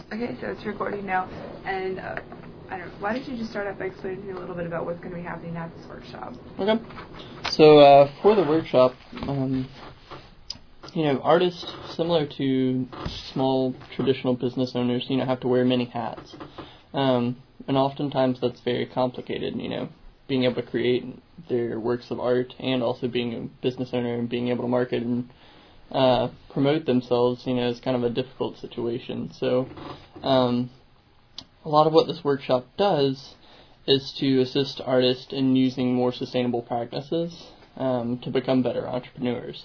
Okay, so it's recording now, and I don't know, why don't you just start off by explaining to me a little bit about what's going to be happening at this workshop? Okay. So for the workshop, artists, similar to small traditional business owners, have to wear many hats. And oftentimes that's very complicated, being able to create their works of art and also being a business owner and being able to market and promote themselves, is kind of a difficult situation. So a lot of what this workshop does is to assist artists in using more sustainable practices to become better entrepreneurs.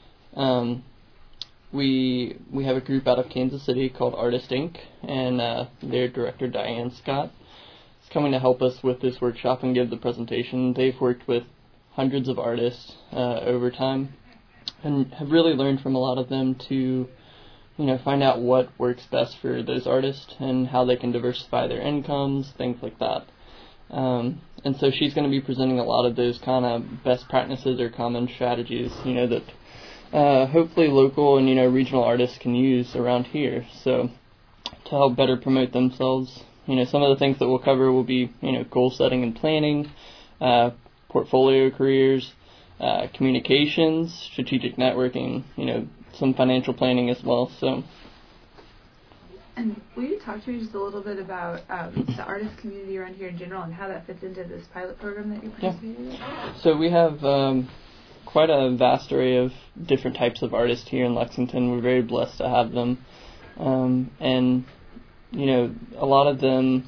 We have a group out of Kansas City called Artist Inc., and their director, Diane Scott, is coming to help us with this workshop and give the presentation. They've worked with hundreds of artists over time and have really learned from a lot of them to find out what works best for those artists and how they can diversify their incomes, things like that. And so she's going to be presenting a lot of those kind of best practices or common strategies, that hopefully local and, regional artists can use around here. So to help better promote themselves, some of the things that we'll cover will be, goal setting and planning, portfolio careers, communications, strategic networking, some financial planning as well. So. And will you talk to me just a little bit about the artist community around here in general and how that fits into this pilot program that you're participating in? So we have quite a vast array of different types of artists here in Lexington. We're very blessed to have them. And, a lot of them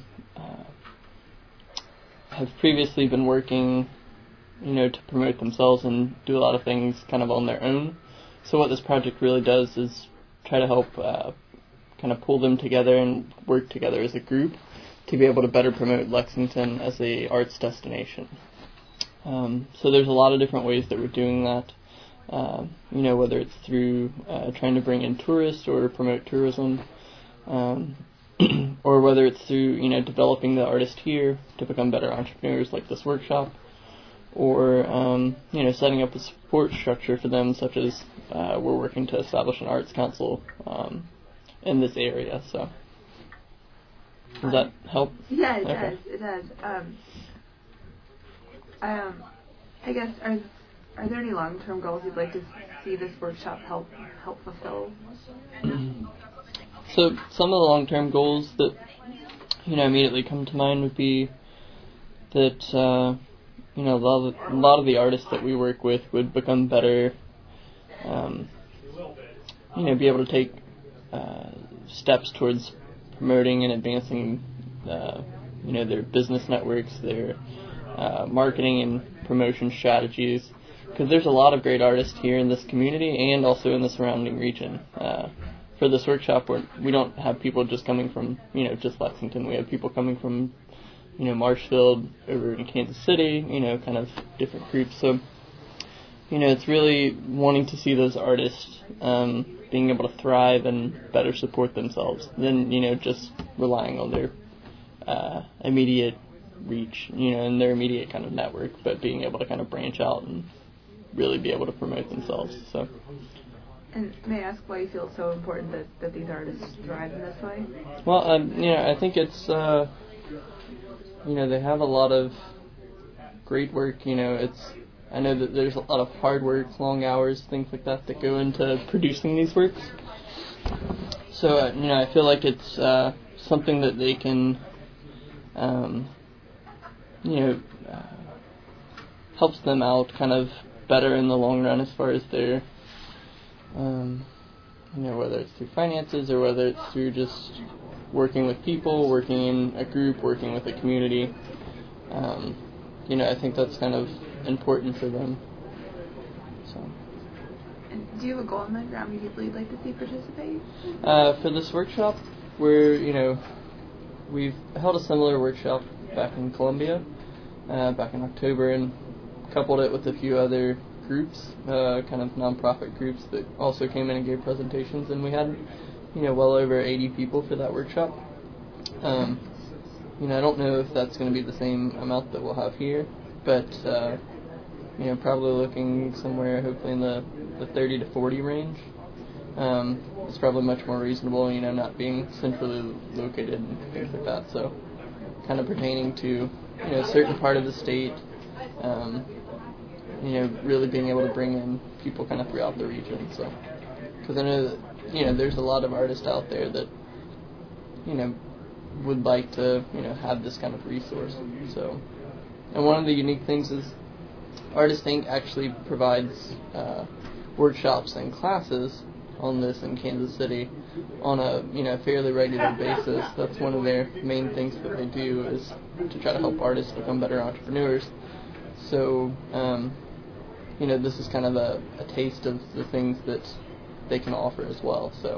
have previously been working, to promote themselves and do a lot of things kind of on their own. So what this project really does is try to help kind of pull them together and work together as a group to be able to better promote Lexington as a arts destination. So there's a lot of different ways that we're doing that, whether it's through trying to bring in tourists or promote tourism, or whether it's through, developing the artist here to become better entrepreneurs like this workshop, or, setting up a support structure for them, such as we're working to establish an arts council in this area. So does that help? Yeah, it does. It does. I guess, are there any long-term goals you'd like to see this workshop help fulfill? So some of the long-term goals that, immediately come to mind would be that, a lot of the artists that we work with would become better, be able to take steps towards promoting and advancing, their business networks, their marketing and promotion strategies, because there's a lot of great artists here in this community and also in the surrounding region. For this workshop, we don't have people just coming from, just Lexington. We have people coming from, Marshfield, over in Kansas City, kind of different groups. So, it's really wanting to see those artists being able to thrive and better support themselves than, just relying on their immediate reach, and their immediate kind of network, but being able to kind of branch out and really be able to promote themselves. So. And may I ask why you feel it's so important that these artists thrive in this way? Well, I think it's, they have a lot of great work. I know that there's a lot of hard work, long hours, things like that go into producing these works. So, I feel like it's something that they can, helps them out kind of better in the long run as far as their, whether it's through finances or whether it's through just working with people, working in a group, working with a community. I think that's kind of important for them. So. And do you have a goal in mind for how many people you'd like to see participate? For this workshop, we've held a similar workshop back in Columbia, back in October, and coupled it with a few other groups, kind of nonprofit groups that also came in and gave presentations, and we had, well over 80 people for that workshop. I don't know if that's going to be the same amount that we'll have here, but, probably looking somewhere hopefully in the 30 to 40 range. it's probably much more reasonable, not being centrally located and things like that. So kind of pertaining to, a certain part of the state, really being able to bring in people kind of throughout the region. So, because I know that, there's a lot of artists out there that, would like to, have this kind of resource. So, and one of the unique things is Artist Inc. actually provides workshops and classes on this in Kansas City on a fairly regular basis. That's one of their main things that they do, is to try to help artists become better entrepreneurs. So, this is kind of a taste of the things that they can offer as well. So.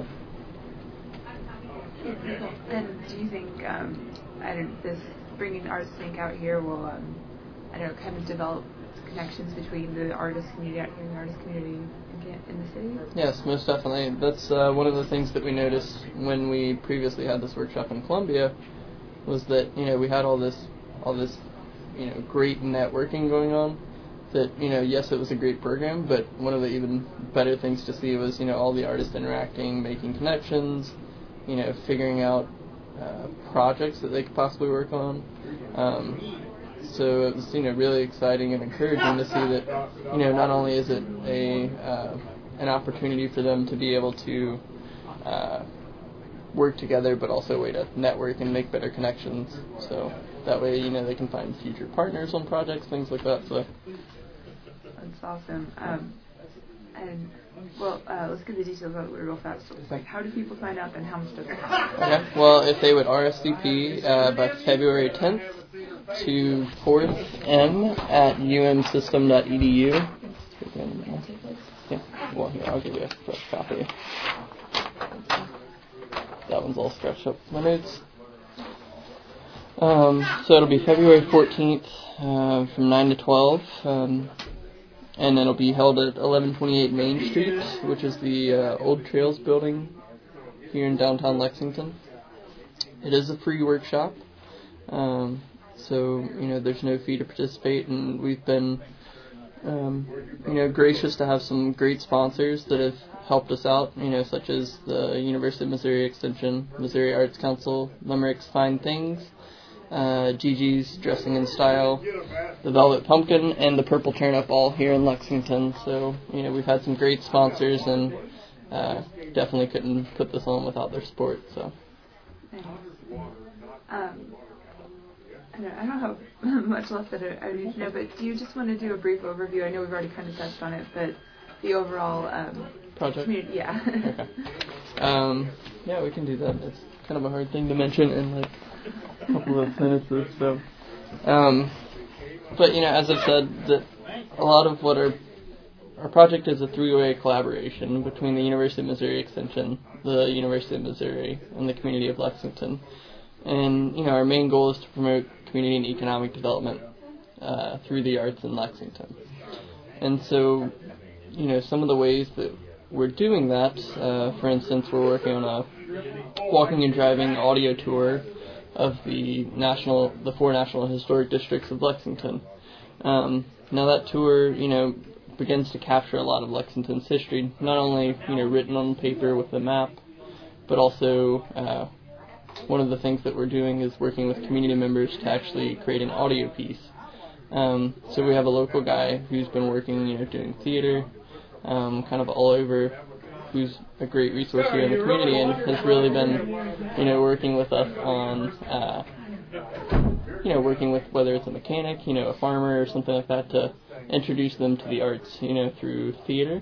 And do you think this bringing Artist Inc. out here will kind of develop connections between the artist community out here and the artist community in the city? Yes, most definitely. That's one of the things that we noticed when we previously had this workshop in Columbia, was that we had all this great networking going on. That yes, it was a great program, but one of the even better things to see was all the artists interacting, making connections, figuring out projects that they could possibly work on. So it was, really exciting and encouraging to see that, not only is it an opportunity for them to be able to work together, but also a way to network and make better connections. So that way, they can find future partners on projects, things like that. So that's awesome. Let's get the details out real fast. So, how do people sign up, and how much does it cost? Okay. Well, if they would RSVP by February 10th to 4th M at umsystem.edu. Yeah. Well, here, I'll give you a fresh copy. That one's all scratched up with my notes. So it'll be February 14th from 9 to 12. And it'll be held at 1128 Main Street, which is the Old Trails building here in downtown Lexington. It is a free workshop, so there's no fee to participate, and we've been gracious to have some great sponsors that have helped us out, such as the University of Missouri Extension, Missouri Arts Council, Limerick's Fine Things, Gigi's Dressing in Style, the Velvet Pumpkin, and the Purple Turnip, all here in Lexington. So, we've had some great sponsors, and definitely couldn't put this on without their support. So, I don't have much left that I need to know, but do you just want to do a brief overview? I know we've already kind of touched on it, but the overall project? Community, yeah. Okay. Yeah, we can do that. It's kind of a hard thing to mention in like a couple of sentences. So, but as I've said, that a lot of what our project is a three-way collaboration between the University of Missouri Extension, the University of Missouri, and the community of Lexington. And our main goal is to promote community and economic development through the arts in Lexington. And so, some of the ways that we're doing that, for instance, we're working on a walking and driving audio tour of the 4 National Historic Districts of Lexington. Now that tour, begins to capture a lot of Lexington's history, not only, written on paper with a map, but also one of the things that we're doing is working with community members to actually create an audio piece. So we have a local guy who's been working, doing theater, kind of all over, who's a great resource here in the community and has really been, working with us on, working with whether it's a mechanic, a farmer or something like that to introduce them to the arts, through theater.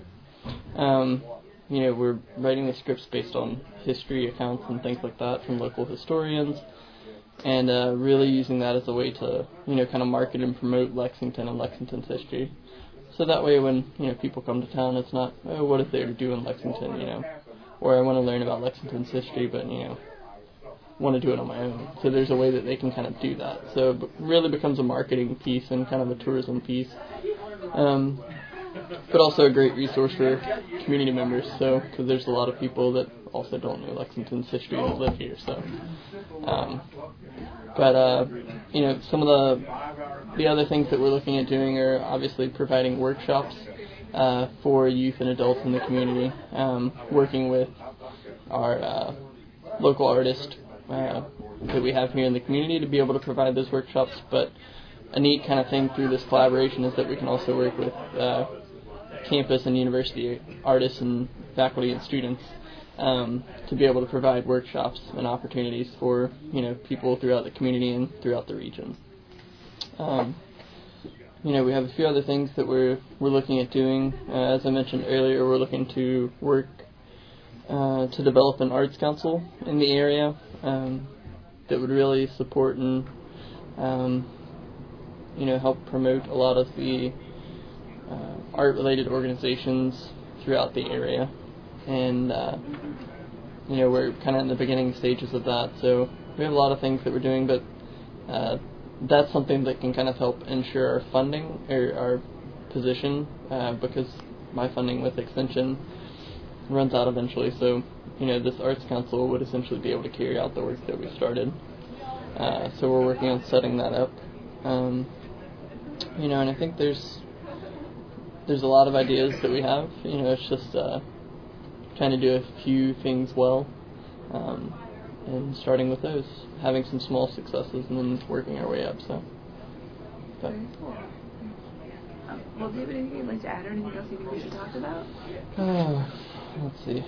We're writing the scripts based on history accounts and things like that from local historians, and really using that as a way to, kind of market and promote Lexington and Lexington's history. So that way when, people come to town, it's not, oh, what is there to do in Lexington, or I want to learn about Lexington's history, but, want to do it on my own. So there's a way that they can kind of do that. So it really becomes a marketing piece and kind of a tourism piece. But also a great resource for community members, so because there's a lot of people that also don't know Lexington's history that live here. So, some of the other things that we're looking at doing are obviously providing workshops for youth and adults in the community, working with our local artist that we have here in the community to be able to provide those workshops. But a neat kind of thing through this collaboration is that we can also work with campus and university artists and faculty and students to be able to provide workshops and opportunities for people throughout the community and throughout the region. We have a few other things that we're looking at doing. As I mentioned earlier, we're looking to work to develop an arts council in the area that would really support and help promote a lot of the art-related organizations throughout the area. And we're kind of in the beginning stages of that. So we have a lot of things that we're doing, but that's something that can kind of help ensure our funding or our position, because my funding with Extension runs out eventually. So this Arts Council would essentially be able to carry out the work that we started. So we're working on setting that up. And I think there's a lot of ideas that we have. It's just trying to do a few things well, and starting with those, having some small successes, and then working our way up. So, but. Very cool. Well, do you have anything you'd like to add, or anything else you think we should talk about? Let's see.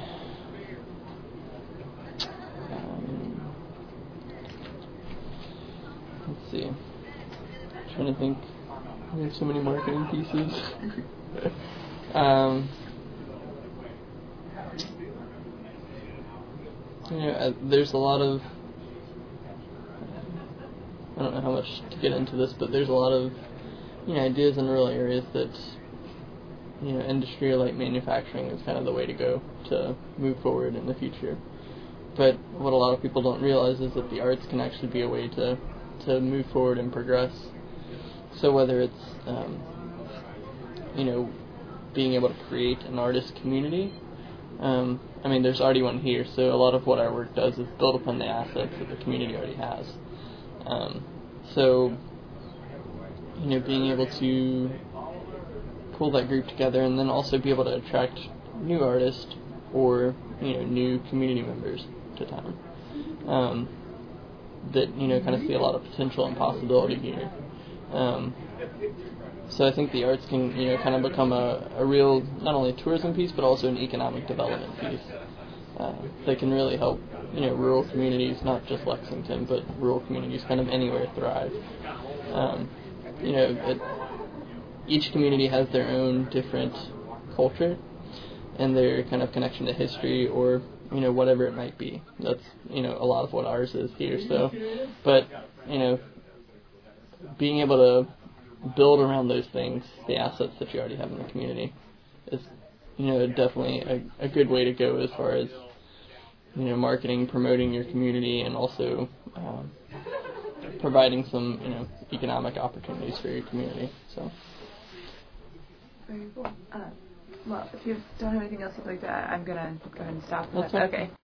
I'm trying to think. We have so many marketing pieces. There's a lot of, I don't know how much to get into this, but there's a lot of, ideas in rural areas that, industry or light manufacturing is kind of the way to go to move forward in the future. But what a lot of people don't realize is that the arts can actually be a way to move forward and progress. So whether it's, being able to create an artist community, there's already one here, so a lot of what our work does is build upon the assets that the community already has. So, being able to pull that group together and then also be able to attract new artists or, new community members to town, that, kind of see a lot of potential and possibility here. So I think the arts can, kind of become a real, not only tourism piece, but also an economic development piece. That can really help, rural communities, not just Lexington, but rural communities kind of anywhere thrive. Each community has their own different culture and their kind of connection to history or, whatever it might be. That's, a lot of what ours is here. So, but, being able to build around those things, the assets that you already have in the community, is, definitely a good way to go as far as, marketing, promoting your community, and also providing some, economic opportunities for your community. So. Very cool. Well, if you don't have anything else you'd like to add, I'm going to go ahead and stop. That's okay.